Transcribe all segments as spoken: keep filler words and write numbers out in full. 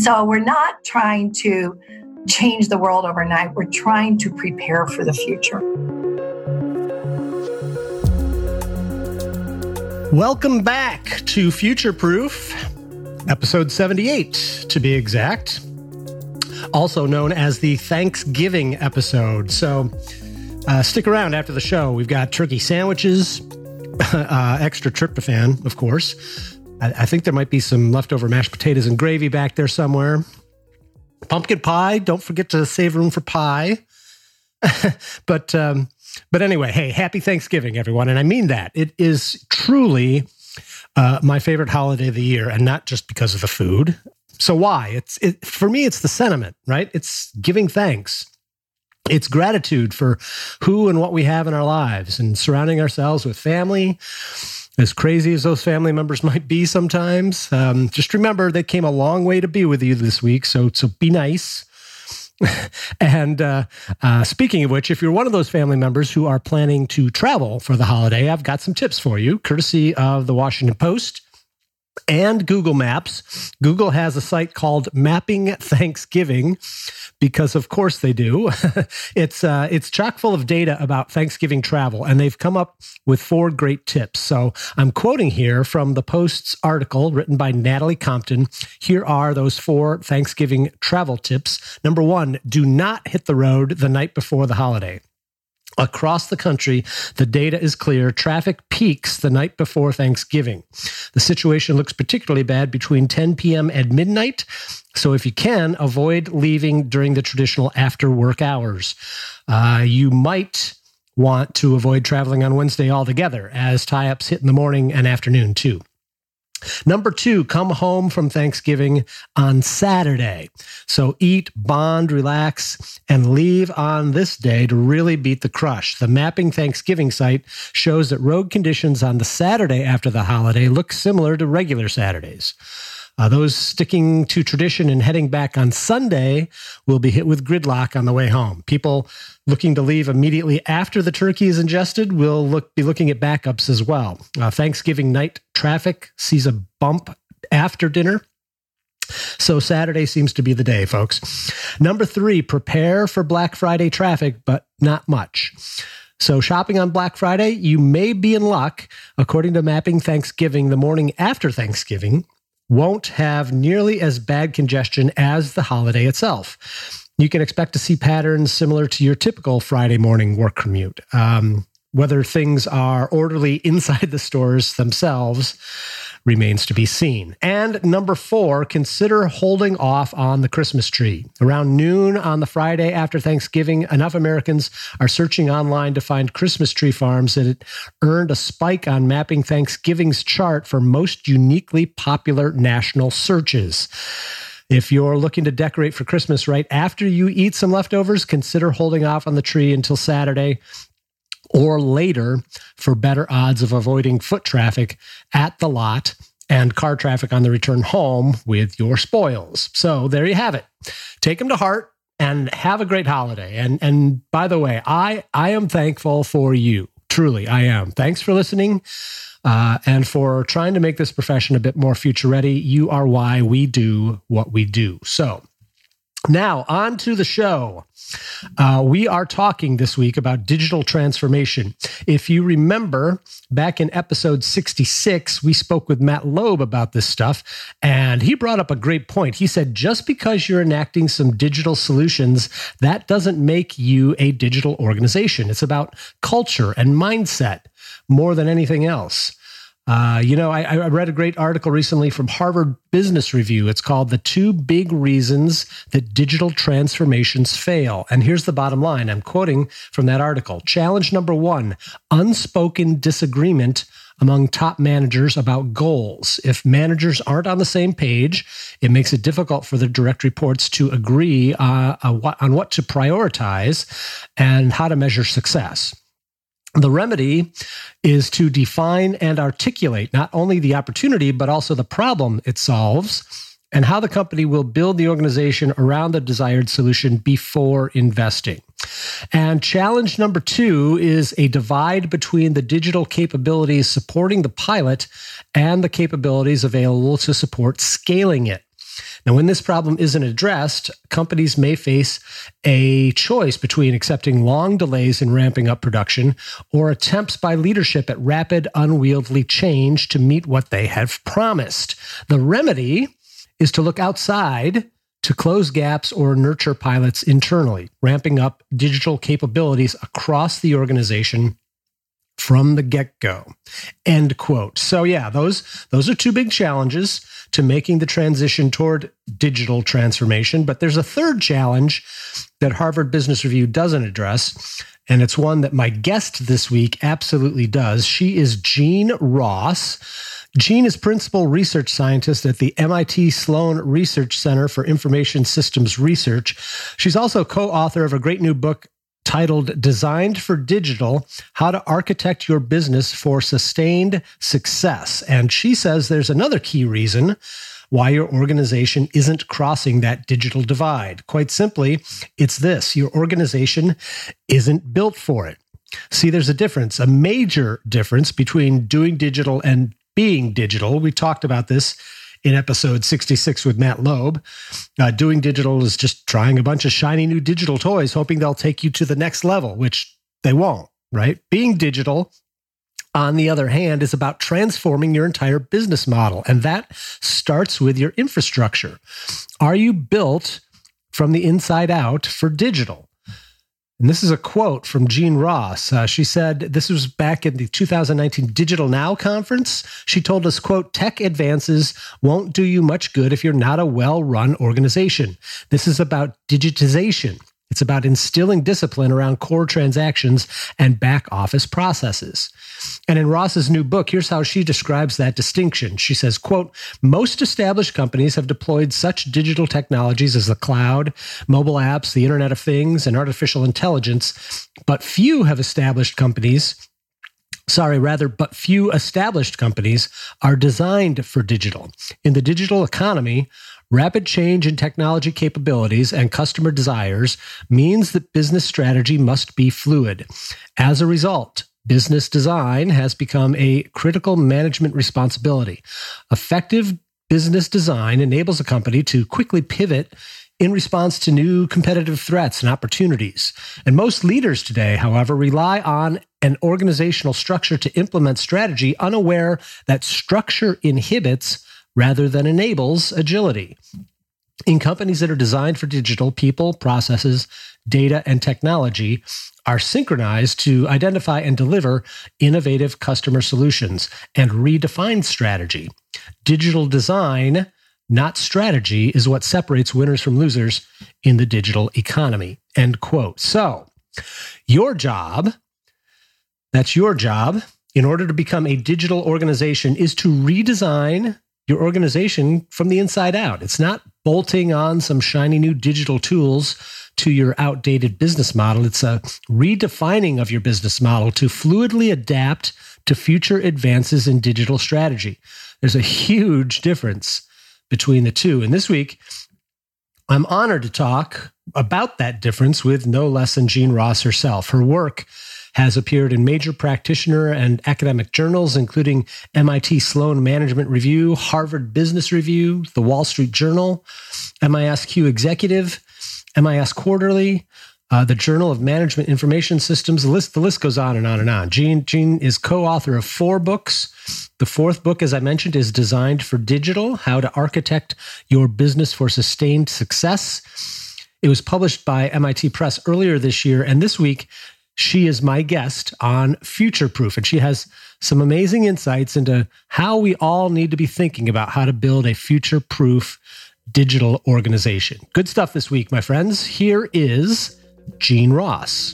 So we're not trying to change the world overnight. We're trying to prepare for the future. Welcome back to Future Proof, episode seventy-eight to be exact, also known as the Thanksgiving episode. So uh, stick around after the show. We've got turkey sandwiches, uh, extra tryptophan, of course. I, I think there might be some leftover mashed potatoes and gravy back there somewhere. Pumpkin pie. Don't forget to save room for pie. but um, but anyway, hey, happy Thanksgiving, everyone. And I mean that. It is truly uh, my favorite holiday of the year, and not just because of the food. So why? It's it, for me, it's the sentiment, right? It's giving thanks. It's gratitude for who and what we have in our lives and surrounding ourselves with family. As crazy as those family members might be sometimes, um, just remember they came a long way to be with you this week. So, so be nice. and uh, uh, speaking of which, if you're one of those family members who are planning to travel for the holiday, I've got some tips for you, courtesy of the Washington Post and Google Maps. Google has a site called Mapping Thanksgiving, because of course they do. it's uh, it's chock full of data about Thanksgiving travel, and they've come up with four great tips. So I'm quoting here from the Post's article written by Natalie Compton. Here are those four Thanksgiving travel tips. Number one, do not hit the road the night before the holiday. Across the country, the data is clear. Traffic peaks the night before Thanksgiving. The situation looks particularly bad between ten p.m. and midnight. So if you can, avoid leaving during the traditional after-work hours. Uh, you might want to avoid traveling on Wednesday altogether, as tie-ups hit in the morning and afternoon too. Number two, come home from Thanksgiving on Saturday. So eat, bond, relax, and leave on this day to really beat the crush. The Mapping Thanksgiving site shows that road conditions on the Saturday after the holiday look similar to regular Saturdays. Uh, those sticking to tradition and heading back on Sunday will be hit with gridlock on the way home. People looking to leave immediately after the turkey is ingested will look be looking at backups as well. Uh, Thanksgiving night traffic sees a bump after dinner. So Saturday seems to be the day, folks. Number three, prepare for Black Friday traffic, but not much. So shopping on Black Friday, you may be in luck. According to Mapping Thanksgiving, the morning after Thanksgiving won't have nearly as bad congestion as the holiday itself. You can expect to see patterns similar to your typical Friday morning work commute. Um, whether things are orderly inside the stores themselves remains to be seen. And number four, consider holding off on the Christmas tree. Around noon on the Friday after Thanksgiving, enough Americans are searching online to find Christmas tree farms that it earned a spike on Mapping Thanksgiving's chart for most uniquely popular national searches. If you're looking to decorate for Christmas right after you eat some leftovers, consider holding off on the tree until Saturday or later for better odds of avoiding foot traffic at the lot and car traffic on the return home with your spoils. So there you have it. Take them to heart and have a great holiday. And and by the way, I, I am thankful for you. Truly, I am. Thanks for listening uh, and for trying to make this profession a bit more future ready. You are why we do what we do. So now on to the show. Uh, we are talking this week about digital transformation. If you remember, back in episode sixty-six, we spoke with Matt Loeb about this stuff, and he brought up a great point. He said, just because you're enacting some digital solutions, that doesn't make you a digital organization. It's about culture and mindset more than anything else. Uh, you know, I, I read a great article recently from Harvard Business Review. It's called The Two Big Reasons That Digital Transformations Fail. And here's the bottom line. I'm quoting from that article. Challenge number one, unspoken disagreement among top managers about goals. If managers aren't on the same page, it makes it difficult for the direct reports to agree uh, on what to prioritize and how to measure success. The remedy is to define and articulate not only the opportunity, but also the problem it solves and how the company will build the organization around the desired solution before investing. And challenge number two is a divide between the digital capabilities supporting the pilot and the capabilities available to support scaling it. Now, when this problem isn't addressed, companies may face a choice between accepting long delays in ramping up production or attempts by leadership at rapid, unwieldy change to meet what they have promised. The remedy is to look outside to close gaps or nurture pilots internally, ramping up digital capabilities across the organization from the get-go. End quote. So yeah, those those are two big challenges to making the transition toward digital transformation. But there's a third challenge that Harvard Business Review doesn't address, and it's one that my guest this week absolutely does. She is Jean Ross. Jean is principal research scientist at the M I T Sloan Research Center for Information Systems Research. She's also co-author of a great new book titled Designed for Digital, How to Architect Your Business for Sustained Success. And she says there's another key reason why your organization isn't crossing that digital divide. Quite simply, it's this: your organization isn't built for it. See, there's a difference, a major difference between doing digital and being digital. We talked about this in episode sixty-six with Matt Loeb. Uh, doing digital is just trying a bunch of shiny new digital toys, hoping they'll take you to the next level, which they won't, right? Being digital, on the other hand, is about transforming your entire business model. And that starts with your infrastructure. Are you built from the inside out for digital? And this is a quote from Jean Ross. Uh, she said, this was back in the two thousand nineteen Digital Now conference. She told us, quote, tech advances won't do you much good if you're not a well-run organization. This is about digitization. It's about instilling discipline around core transactions and back office processes. And in Ross's new book, here's how she describes that distinction. She says, quote, most established companies have deployed such digital technologies as the cloud, mobile apps, the Internet of Things, and artificial intelligence, but few have established companies Sorry, rather, but few established companies are designed for digital. In the digital economy, rapid change in technology capabilities and customer desires means that business strategy must be fluid. As a result, business design has become a critical management responsibility. Effective business design enables a company to quickly pivot in response to new competitive threats and opportunities. And most leaders today, however, rely on an organizational structure to implement strategy, unaware that structure inhibits rather than enables agility. In companies that are designed for digital, people, processes, data, and technology are synchronized to identify and deliver innovative customer solutions and redefine strategy. Digital design, not strategy, is what separates winners from losers in the digital economy. End quote. So, your job, that's your job, in order to become a digital organization, is to redesign your organization from the inside out. It's not bolting on some shiny new digital tools to your outdated business model. It's a redefining of your business model to fluidly adapt to future advances in digital strategy. There's a huge difference between the two. And this week, I'm honored to talk about that difference with no less than Jean Ross herself. Her work has appeared in major practitioner and academic journals, including M I T Sloan Management Review, Harvard Business Review, The Wall Street Journal, M I S Q Executive, M I S Quarterly, uh, the Journal of Management Information Systems. The list, the list goes on and on and on. Jean, Jean is co-author of four books. The fourth book, as I mentioned, is Designed for Digital, How to Architect Your Business for Sustained Success. It was published by M I T Press earlier this year, and this week, she is my guest on Future Proof, and she has some amazing insights into how we all need to be thinking about how to build a future-proof digital organization. Good stuff this week, my friends. Here is Jean Ross.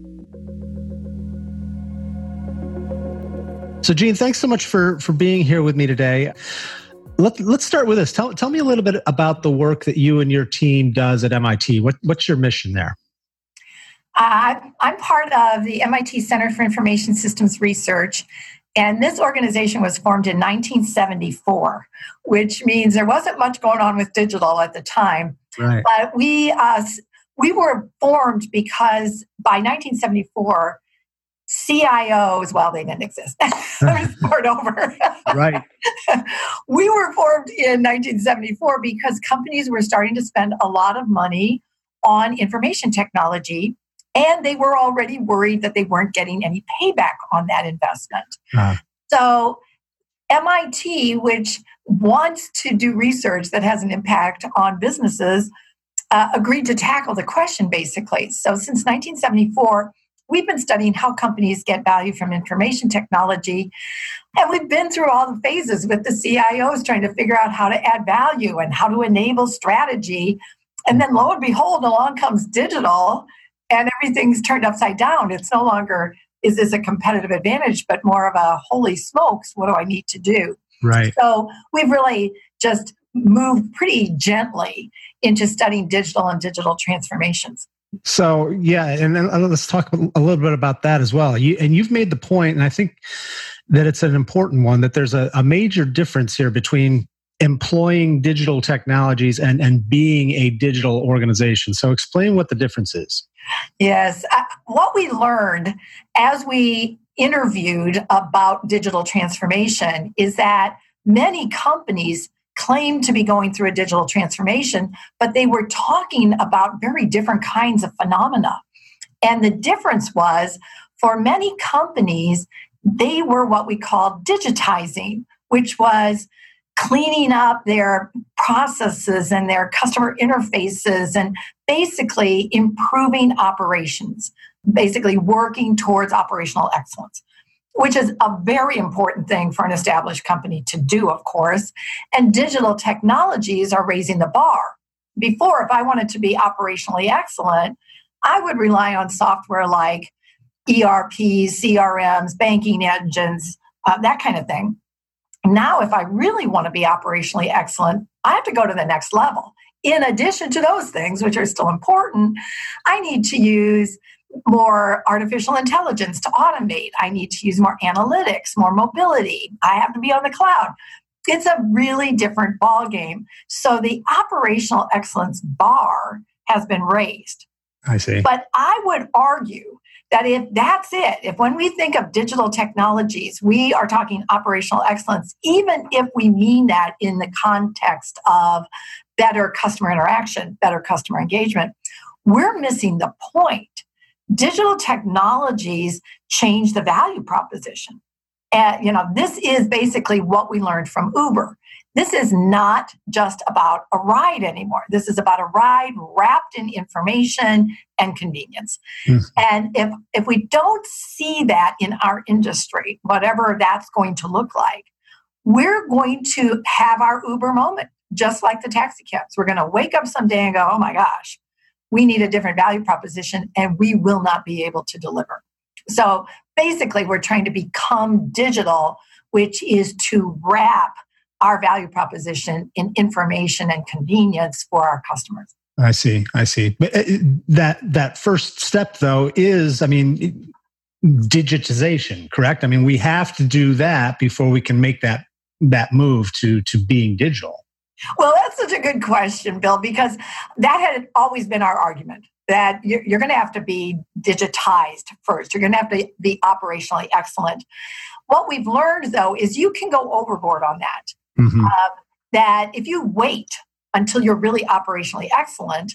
So, Jean, thanks so much for, for being here with me today. Let, let's start with this. Tell, tell me a little bit about the work that you and your team does at M I T. What, what's your mission there? Uh, I'm part of the M I T Center for Information Systems Research, and this organization was formed in nineteen seventy-four, which means there wasn't much going on with digital at the time. Right. But we uh, we were formed because by nineteen seventy-four, C I Os, well, they didn't exist. Let me start over. Right. We were formed in nineteen seventy-four because companies were starting to spend a lot of money on information technology, and they were already worried that they weren't getting any payback on that investment. Uh-huh. So M I T, which wants to do research that has an impact on businesses, uh, agreed to tackle the question, basically. So since nineteen seventy-four, we've been studying how companies get value from information technology. And we've been through all the phases with the C I Os trying to figure out how to add value and how to enable strategy. And then lo and behold, along comes digital and everything's turned upside down. It's no longer, is this a competitive advantage, but more of a holy smokes, what do I need to do? Right. So we've really just moved pretty gently into studying digital and digital transformations. So, yeah, and then let's talk a little bit about that as well. You, and you've made the point, and I think that it's an important one, that there's a, a major difference here between employing digital technologies and, and being a digital organization. So explain what the difference is. Yes. Uh, what we learned as we interviewed about digital transformation is that many companies claimed to be going through a digital transformation, but they were talking about very different kinds of phenomena. And the difference was, for many companies, they were what we call digitizing, which was cleaning up their processes and their customer interfaces and basically improving operations, basically working towards operational excellence, which is a very important thing for an established company to do, of course. And digital technologies are raising the bar. Before, if I wanted to be operationally excellent, I would rely on software like E R Ps, C R Ms, banking engines, uh, that kind of thing. Now, if I really want to be operationally excellent, I have to go to the next level. In addition to those things, which are still important, I need to use more artificial intelligence to automate. I need to use more analytics, more mobility. I have to be on the cloud. It's a really different ballgame. So the operational excellence bar has been raised. I see. But I would argue that if that's it, if when we think of digital technologies, we are talking operational excellence, even if we mean that in the context of better customer interaction, better customer engagement, we're missing the point. Digital technologies change the value proposition. And, you know, this is basically what we learned from Uber. This is not just about a ride anymore. This is about a ride wrapped in information and convenience. Mm-hmm. And if, if we don't see that in our industry, whatever that's going to look like, we're going to have our Uber moment, just like the taxi cabs. We're going to wake up someday and go, oh my gosh, we need a different value proposition, and we will not be able to deliver. So basically, we're trying to become digital, which is to wrap our value proposition in information and convenience for our customers. I see. I see. But that that first step, though, is, I mean, digitization, correct? I mean, we have to do that before we can make that that move to to being digital. Well, that's such a good question, Bill, because that had always been our argument, that you're, you're going to have to be digitized first. You're going to have to be operationally excellent. What we've learned, though, is you can go overboard on that. Mm-hmm. Uh, that if you wait until you're really operationally excellent,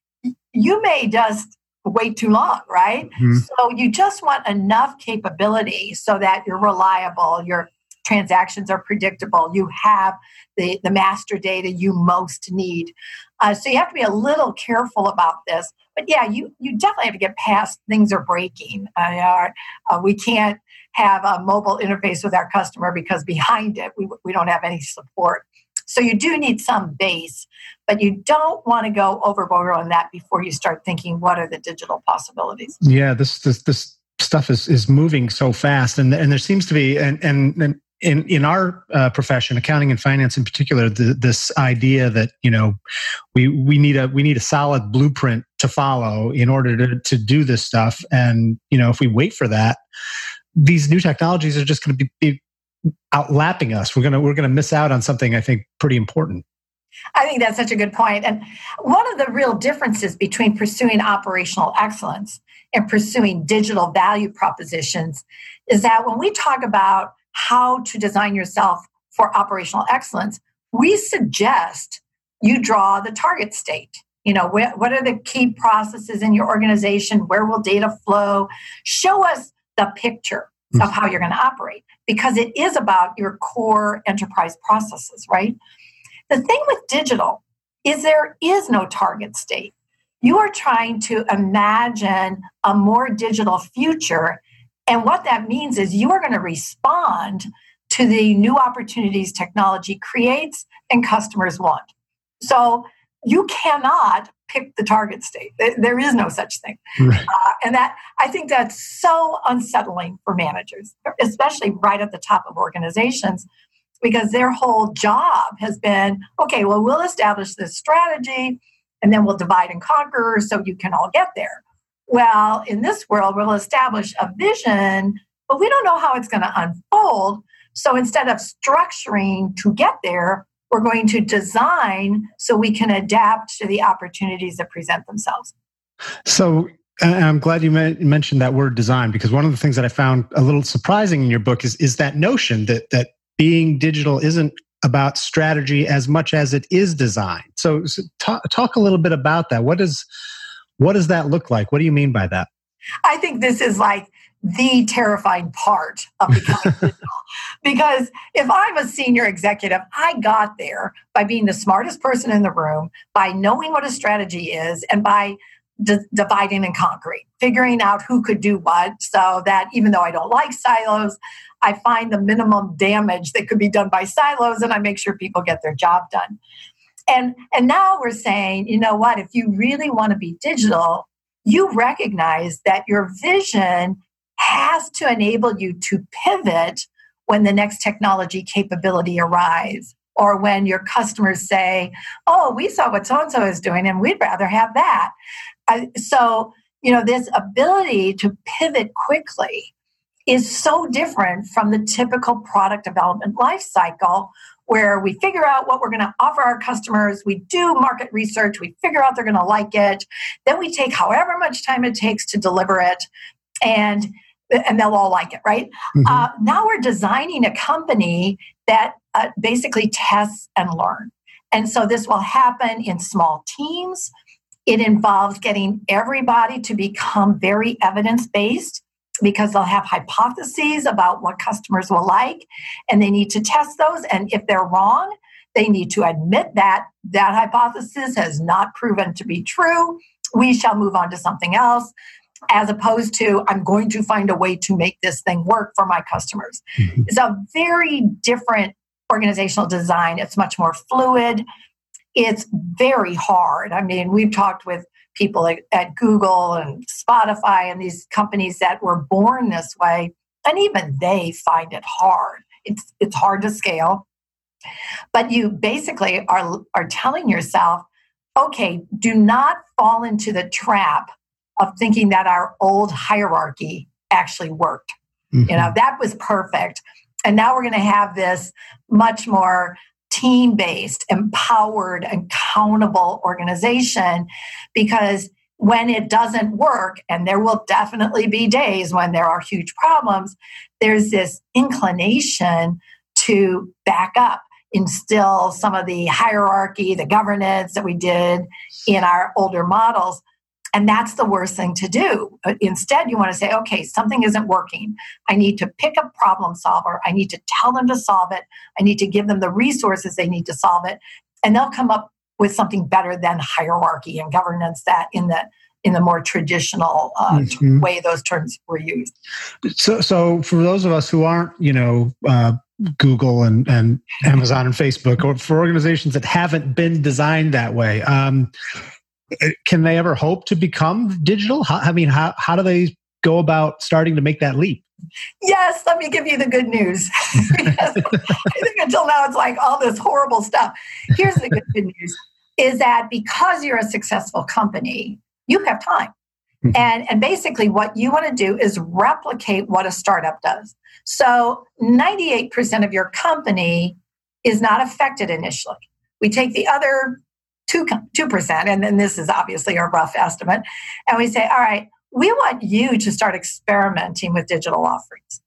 you may just wait too long, right? Mm-hmm. So you just want enough capability so that you're reliable, your transactions are predictable, you have the, the master data you most need. Uh, so you have to be a little careful about this. But yeah, you, you definitely have to get past things are breaking. Uh, uh, we can't have a mobile interface with our customer because behind it, we, we don't have any support. So you do need some base, but you don't want to go overboard on that before you start thinking, what are the digital possibilities? Yeah, this this, this stuff is, is moving so fast. And, and there seems to be, and, and, and in, in our uh, profession, accounting and finance in particular, the, this idea that, you know, we, we need a, we need a solid blueprint to follow in order to, to do this stuff. And, you know, if we wait for that, these new technologies are just going to be, be outlapping us. We're going to, we're going to miss out on something, I think, pretty important. I think that's such a good point. And one of the real differences between pursuing operational excellence and pursuing digital value propositions is that when we talk about how to design yourself for operational excellence, we suggest you draw the target state. You know, wh- what are the key processes in your organization? Where will data flow? Show us the picture of how you're going to operate, because it is about your core enterprise processes, right? The thing with digital is there is no target state. You are trying to imagine a more digital future. And what that means is you are going to respond to the new opportunities technology creates and customers want. So you cannot pick the target state. There is no such thing. Right. Uh, and that I think that's so unsettling for managers, especially right at the top of organizations, because their whole job has been, okay, well, we'll establish this strategy and then we'll divide and conquer so you can all get there. Well, in this world, we'll establish a vision, but we don't know how it's going to unfold. So instead of structuring to get there, we're going to design so we can adapt to the opportunities that present themselves. So I'm glad you mentioned that word design, because one of the things that I found a little surprising in your book is, is that notion that that being digital isn't about strategy as much as it is design. So, so talk, talk a little bit about that. What does what does that look like? What do you mean by that? I think this is like the terrifying part of becoming digital. Because if I'm a senior executive, I got there by being the smartest person in the room, by knowing what a strategy is, and by d- dividing and conquering, figuring out who could do what, so that even though I don't like silos, I find the minimum damage that could be done by silos, and I make sure people get their job done. And, and now we're saying, you know what, if you really want to be digital, you recognize that your vision has to enable you to pivot when the next technology capability arrives, or when your customers say, oh, we saw what so-and-so is doing and we'd rather have that. Uh, so, you know, this ability to pivot quickly is so different from the typical product development life cycle, where we figure out what we're going to offer our customers, we do market research, we figure out they're going to like it, then we take however much time it takes to deliver it, and and they'll all like it, right? Mm-hmm. Uh, now we're designing a company that uh, basically tests and learn. And so this will happen in small teams. It involves getting everybody to become very evidence-based, because they'll have hypotheses about what customers will like, and they need to test those. And if they're wrong, they need to admit that that hypothesis has not proven to be true. We shall move on to something else, as opposed to, I'm going to find a way to make this thing work for my customers. Mm-hmm. It's a very different organizational design. It's much more fluid. It's very hard. I mean, we've talked with people at, at Google and Spotify and these companies that were born this way, and even they find it hard. It's it's hard to scale. But you basically are, are telling yourself, okay, do not fall into the trap of thinking that our old hierarchy actually worked. Mm-hmm. You know, that was perfect. And now we're going to have this much more team-based, empowered, accountable organization, because when it doesn't work, and there will definitely be days when there are huge problems, there's this inclination to back up, instill some of the hierarchy, the governance that we did in our older models. And that's the worst thing to do. Instead, you want to say, okay, something isn't working. I need to pick a problem solver. I need to tell them to solve it. I need to give them the resources they need to solve it. And they'll come up with something better than hierarchy and governance, that in the in the more traditional uh, mm-hmm. way those terms were used. So, so for those of us who aren't, you know, uh, Google and, and Amazon and Facebook, or for organizations that haven't been designed that way, um, can they ever hope to become digital? How, I mean, how, how do they go about starting to make that leap? Yes, let me give you the good news. I think until now it's like all this horrible stuff. Here's the good, good news, is that because you're a successful company, you have time. Mm-hmm. And, and basically what you want to do is replicate what a startup does. So ninety-eight percent of your company is not affected initially. we take the other two, 2%, and then this is obviously a rough estimate, and we say, all right, we want you to start experimenting with digital offerings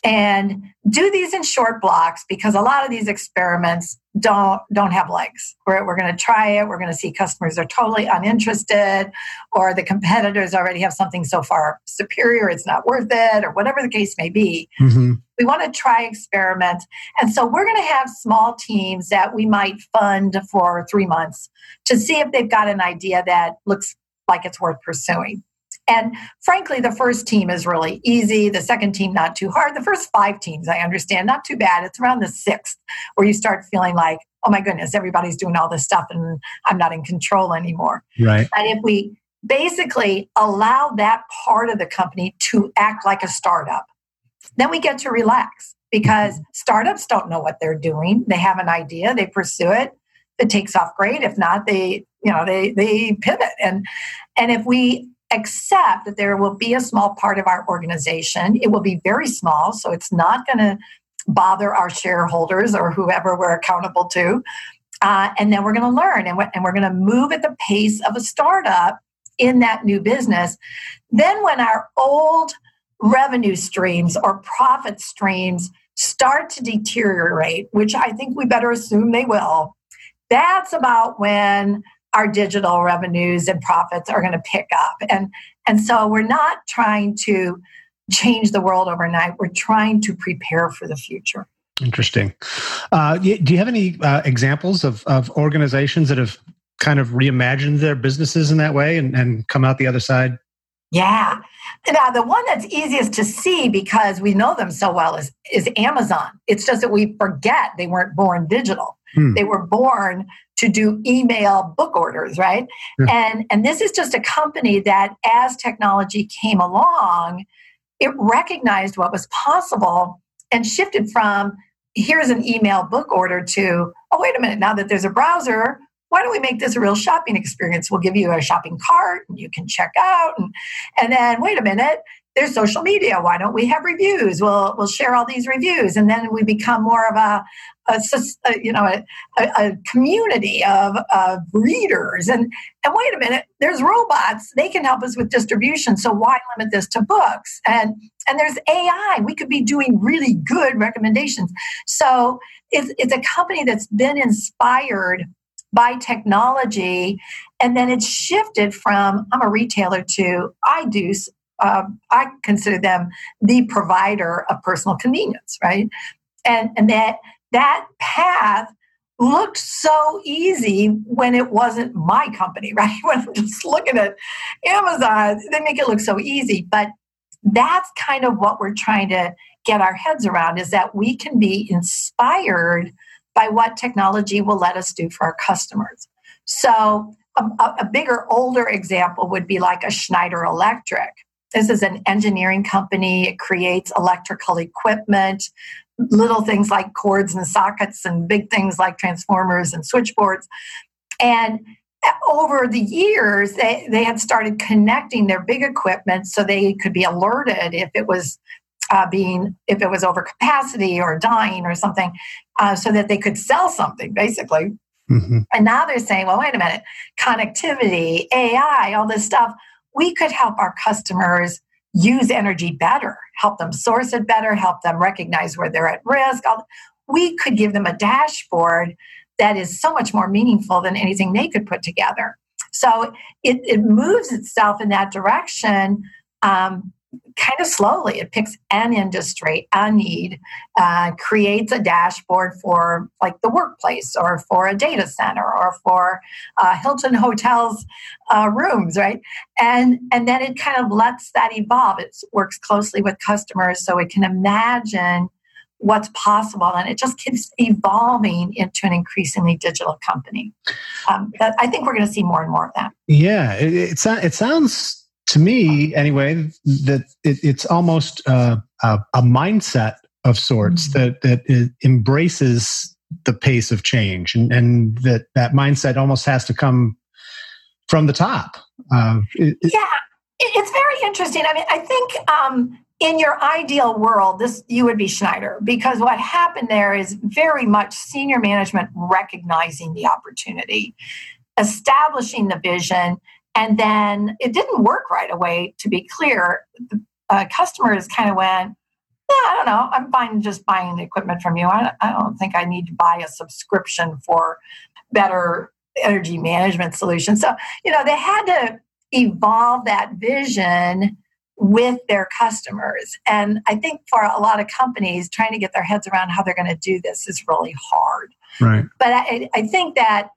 and do these in short blocks, because a lot of these experiments don't don't have legs. We're, we're going to try it. We're going to see customers are totally uninterested, or the competitors already have something so far superior it's not worth it, or whatever the case may be. Mm-hmm. We want to try experiments. And so we're going to have small teams that we might fund for three months to see if they've got an idea that looks like it's worth pursuing. And frankly, the first team is really easy. The second team, not too hard. The first five teams, I understand, not too bad. It's around the sixth where you start feeling like, oh my goodness, everybody's doing all this stuff and I'm not in control anymore. Right. And if we basically allow that part of the company to act like a startup, then we get to relax, because startups don't know what they're doing. They have an idea, they pursue it. If it takes off, great. If not, they, you know, they they pivot. And and if we accept that there will be a small part of our organization, it will be very small, so it's not going to bother our shareholders or whoever we're accountable to. Uh, and then we're going to learn, and we're, and we're going to move at the pace of a startup in that new business. Then when our old revenue streams or profit streams start to deteriorate, which I think we better assume they will, that's about when our digital revenues and profits are going to pick up. And, and so we're not trying to change the world overnight. We're trying to prepare for the future. Interesting. Uh, do you have any uh, examples of, of organizations that have kind of reimagined their businesses in that way and, and come out the other side? Yeah. Now, the one that's easiest to see because we know them so well is, is Amazon. It's just that we forget they weren't born digital. Hmm. They were born to do email book orders, right? Yeah. And, and this is just a company that as technology came along, it recognized what was possible and shifted from here's an email book order to, oh, wait a minute, now that there's a browser, why don't we make this a real shopping experience? We'll give you a shopping cart and you can check out. And, and then, wait a minute, there's social media. Why don't we have reviews? We'll we'll share all these reviews. And then we become more of a, a, a you know, a, a community of, of readers. And, and wait a minute, there's robots. They can help us with distribution. So why limit this to books? And, and there's A I. We could be doing really good recommendations. So it's, it's a company that's been inspired by technology, and then it's shifted from I'm a retailer to I do um, I consider them the provider of personal convenience, right? And and that that path looked so easy when it wasn't my company, right? When I'm just looking at Amazon, they make it look so easy, but that's kind of what we're trying to get our heads around, is that we can be inspired by what technology will let us do for our customers. So a, a bigger, older example would be like a Schneider Electric. This is an engineering company. It creates electrical equipment, little things like cords and sockets, and big things like transformers and switchboards. And over the years, they, they had started connecting their big equipment so they could be alerted if it was Uh, being, if it was over capacity or dying or something, uh, so that they could sell something, basically. Mm-hmm. And now they're saying, well, wait a minute, connectivity, A I, all this stuff, we could help our customers use energy better, help them source it better, help them recognize where they're at risk. We could give them a dashboard that is so much more meaningful than anything they could put together. So it, it moves itself in that direction. Um, kind of slowly. It picks an industry, a need, uh, creates a dashboard for like the workplace or for a data center or for uh, Hilton Hotels uh, rooms, right? And, and then it kind of lets that evolve. It works closely with customers so it can imagine what's possible, and it just keeps evolving into an increasingly digital company. Um, that, I think we're going to see more and more of that. Yeah, it, it, it sounds... to me, anyway, that it, it's almost uh, a, a mindset of sorts mm-hmm. that that it embraces the pace of change, and, and that that mindset almost has to come from the top. Uh, it, yeah, it, it's very interesting. I mean, I think um, in your ideal world, this you would be Schneider, because what happened there is very much senior management recognizing the opportunity, establishing the vision, and then it didn't work right away, to be clear. Uh, customers kind of went, yeah, I don't know, I'm fine just buying the equipment from you. I, I don't think I need to buy a subscription for better energy management solutions. So, you know, they had to evolve that vision with their customers. And I think for a lot of companies, trying to get their heads around how they're going to do this is really hard. Right. But I, I think that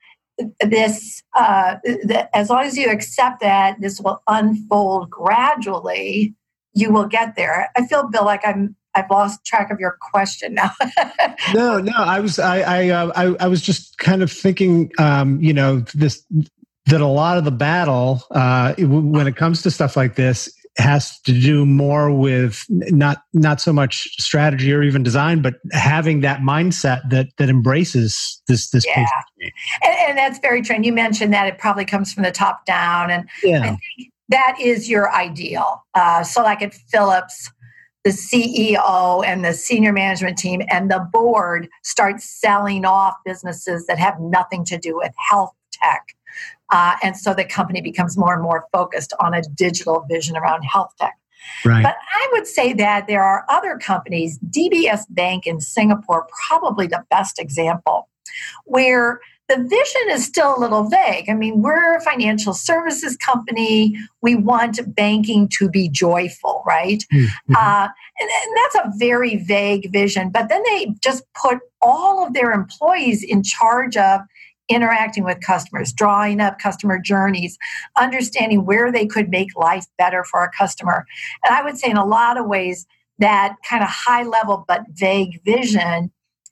this, uh, the, as long as you accept that this will unfold gradually, you will get there. I feel, Bill, like I'm I've lost track of your question now. no, no, I was I I, uh, I I was just kind of thinking, um, you know, this that a lot of the battle uh, when it comes to stuff like this has to do more with not not so much strategy or even design, but having that mindset that that embraces this this yeah. pace. And, and that's very true. And you mentioned that it probably comes from the top down, and yeah. I think that is your ideal. Uh, so, like at Philips, the C E O and the senior management team and the board start selling off businesses that have nothing to do with health tech. Uh, and so the company becomes more and more focused on a digital vision around health tech. Right. But I would say that there are other companies, D B S Bank in Singapore, probably the best example, where the vision is still a little vague. I mean, we're a financial services company. We want banking to be joyful, right? Mm-hmm. Uh, and, and that's a very vague vision. But then they just put all of their employees in charge of interacting with customers, drawing up customer journeys, understanding where they could make life better for a customer. And I would say in a lot of ways, that kind of high level but vague vision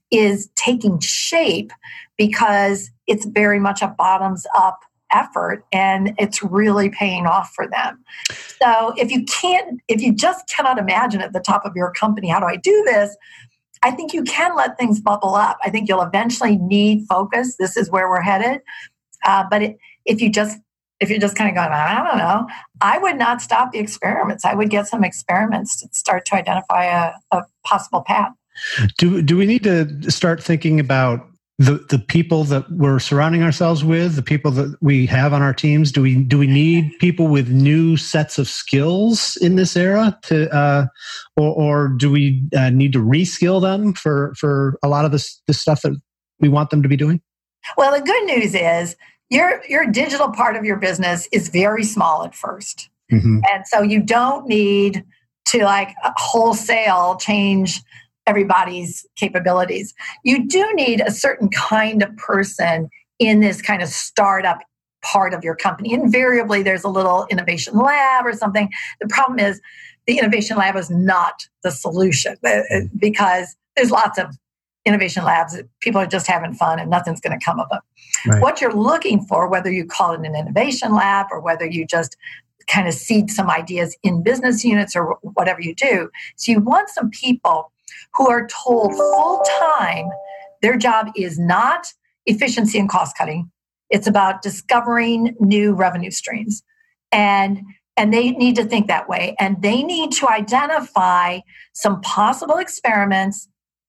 is taking shape because it's very much a bottoms up effort and it's really paying off for them. So if you can't, if you just cannot imagine at the top of your company, how do I do this? I think you can let things bubble up. I think you'll eventually need focus. This is where we're headed. Uh, but it, if you just if you're just kind of going, I don't know, I would not stop the experiments. I would get some experiments to start to identify a, a possible path. Do do we need to start thinking about the the people that we're surrounding ourselves with, the people that we have on our teams? Do we do we need people with new sets of skills in this era to, uh, or or do we uh, need to reskill them for for a lot of this this stuff that we want them to be doing? Well, the good news is your your digital part of your business is very small at first, mm-hmm. and so you don't need to like wholesale change everybody's capabilities. You do need a certain kind of person in this kind of startup part of your company. Invariably, there's a little innovation lab or something. The problem is the innovation lab is not the solution because there's lots of innovation labs that people are just having fun and nothing's going to come of it. Right. What you're looking for, whether you call it an innovation lab or whether you just kind of seed some ideas in business units or whatever you do, so you want some people who are told full time their job is not efficiency and cost cutting. It's about discovering new revenue streams. And, and they need to think that way. And they need to identify some possible experiments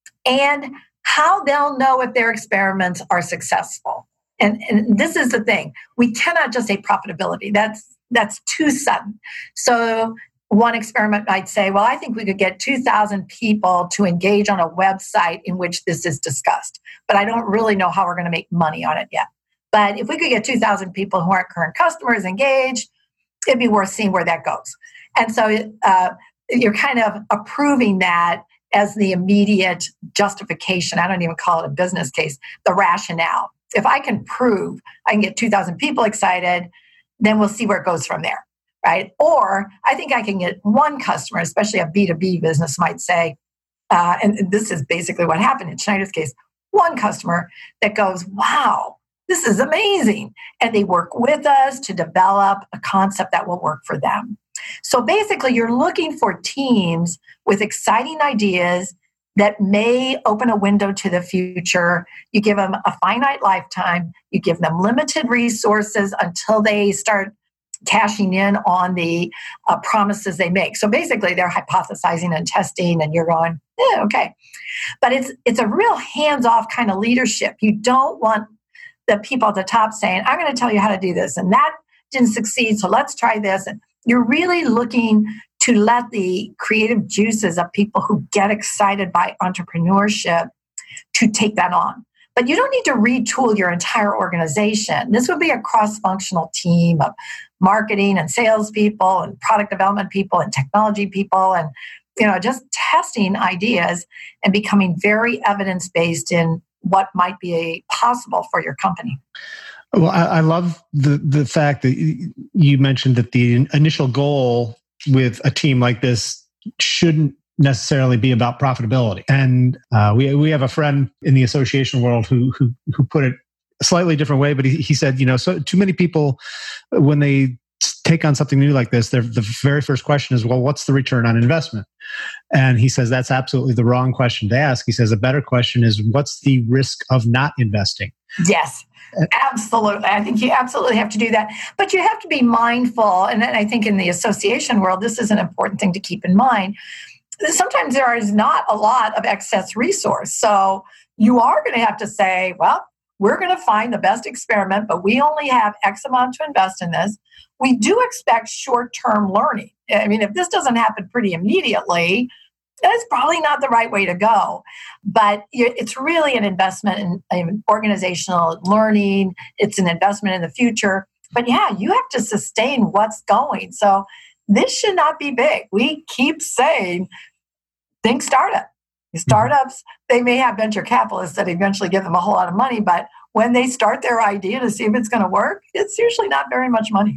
and how they'll know if their experiments are successful. And, and this is the thing. We cannot just say profitability. That's, that's too sudden. So one experiment might say, well, I think we could get two thousand people to engage on a website in which this is discussed, but I don't really know how we're going to make money on it yet. But if we could get two thousand people who aren't current customers engaged, it'd be worth seeing where that goes. And so uh, you're kind of approving that as the immediate justification. I don't even call it a business case, the rationale. If I can prove I can get two thousand people excited, then we'll see where it goes from there. Right? Or I think I can get one customer, especially a B two B business might say, uh, and this is basically what happened in Schneider's case, one customer that goes, wow, this is amazing. And they work with us to develop a concept that will work for them. So basically you're looking for teams with exciting ideas that may open a window to the future. You give them a finite lifetime. You give them limited resources until they start cashing in on the uh, promises they make. So basically, they're hypothesizing and testing, and you're going, yeah, okay. But it's it's a real hands-off kind of leadership. You don't want the people at the top saying, I'm going to tell you how to do this, and that didn't succeed, so let's try this. And you're really looking to let the creative juices of people who get excited by entrepreneurship to take that on. But you don't need to retool your entire organization. This would be a cross-functional team of marketing and salespeople and product development people and technology people and, you know, just testing ideas and becoming very evidence-based in what might be possible for your company. Well, I, I love the the fact that you mentioned that the initial goal with a team like this shouldn't necessarily be about profitability. And uh, we we have a friend in the association world who who who put it a slightly different way, but he, he said, you know, so too many people, when they take on something new like this, the very first question is, well, what's the return on investment? And he says that's absolutely the wrong question to ask. He says a better question is, what's the risk of not investing? Yes. Absolutely. I think you absolutely have to do that. But you have to be mindful. And I think in the association world, this is an important thing to keep in mind. Sometimes there is not a lot of excess resource. So you are going to have to say, well, we're going to find the best experiment, but we only have X amount to invest in this. We do expect short-term learning. I mean, if this doesn't happen pretty immediately, that's probably not the right way to go. But it's really an investment in, in organizational learning. It's an investment in the future. But yeah, you have to sustain what's going. So this should not be big. We keep saying, think startup. Startups, they may have venture capitalists that eventually give them a whole lot of money, but when they start their idea to see if it's going to work, it's usually not very much money.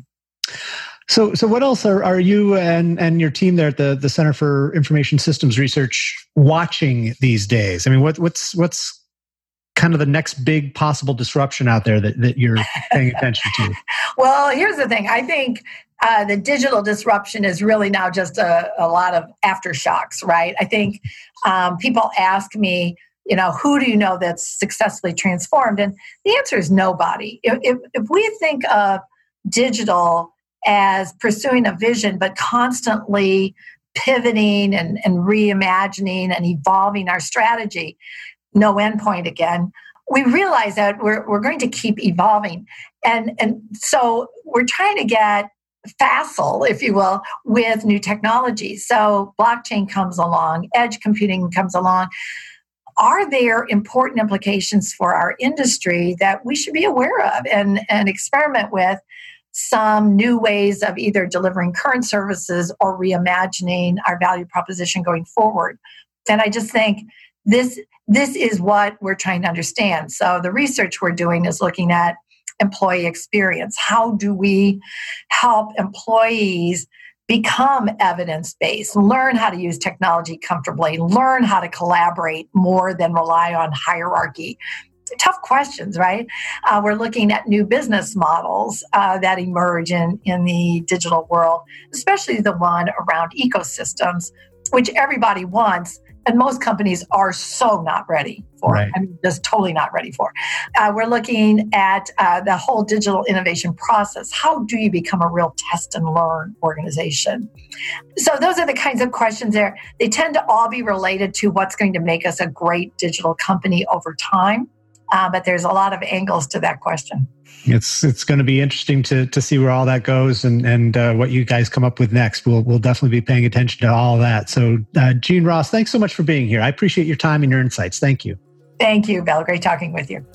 So, so what else are, are you and, and your team there at the, the Center for Information Systems Research watching these days? I mean, what, what's what's kind of the next big possible disruption out there that, that you're paying attention to? Well, here's the thing. I think uh, the digital disruption is really now just a, a lot of aftershocks, right? I think um, people ask me, you know, who do you know that's successfully transformed? And the answer is nobody. If, if, if we think of digital as pursuing a vision, but constantly pivoting and, and reimagining and evolving our strategy, no endpoint again, we realize that we're we're going to keep evolving. And, and so we're trying to get facile, if you will, with new technology. So blockchain comes along, edge computing comes along. Are there important implications for our industry that we should be aware of and, and experiment with some new ways of either delivering current services or reimagining our value proposition going forward? And I just think this this is what we're trying to understand. So the research we're doing is looking at employee experience. How do we help employees become evidence-based, learn how to use technology comfortably, learn how to collaborate more than rely on hierarchy? Tough questions, right? Uh, we're looking at new business models uh, that emerge in, in the digital world, especially the one around ecosystems, which everybody wants, and most companies are so not ready for. Right. I mean, just totally not ready for. Uh, we're looking at uh, the whole digital innovation process. How do you become a real test and learn organization? So those are the kinds of questions there. They tend to all be related to what's going to make us a great digital company over time. Uh, but there's a lot of angles to that question. It's it's going to be interesting to to see where all that goes and and uh, what you guys come up with next. We'll we'll definitely be paying attention to all of that. So, uh, Jean Ross, thanks so much for being here. I appreciate your time and your insights. Thank you. Thank you, Bill. Great talking with you.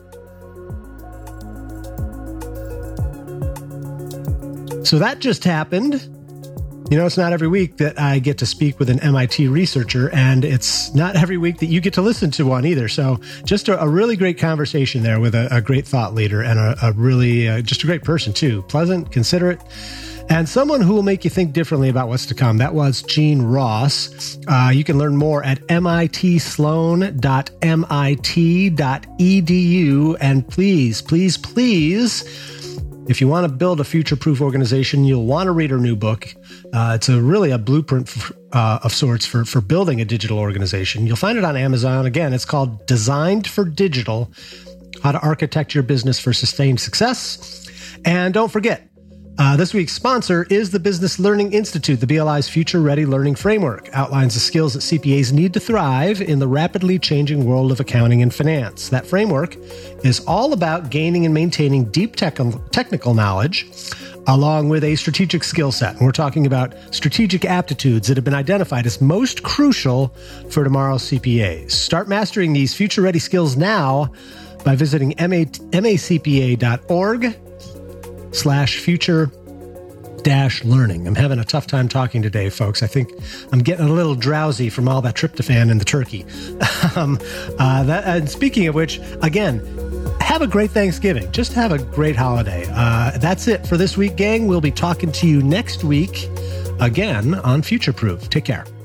So that just happened. You know, it's not every week that I get to speak with an M I T researcher, and it's not every week that you get to listen to one either. So just a, a really great conversation there with a, a great thought leader and a, a really, uh, just a great person too. Pleasant, considerate, and someone who will make you think differently about what's to come. That was Jean Ross. Uh, you can learn more at M I T sloan dot M I T dot E D U. And please, please, please, if you want to build a future-proof organization, you'll want to read her new book. Uh, it's a really a blueprint for, uh, of sorts for, for building a digital organization. You'll find it on Amazon. Again, it's called Designed for Digital, How to Architect Your Business for Sustained Success. And don't forget, Uh, this week's sponsor is the Business Learning Institute. The B L I's Future Ready Learning Framework outlines the skills that C P As need to thrive in the rapidly changing world of accounting and finance. That framework is all about gaining and maintaining deep tech- technical knowledge along with a strategic skill set. And we're talking about strategic aptitudes that have been identified as most crucial for tomorrow's C P As. Start mastering these future-ready skills now by visiting macpa.org slash future dash learning. I'm having a tough time talking today, folks. I think I'm getting a little drowsy from all that tryptophan in the turkey. um, uh, that, and speaking of which, again, have a great Thanksgiving. Just have a great holiday. Uh, that's it for this week, gang. We'll be talking to you next week again on Future Proof. Take care.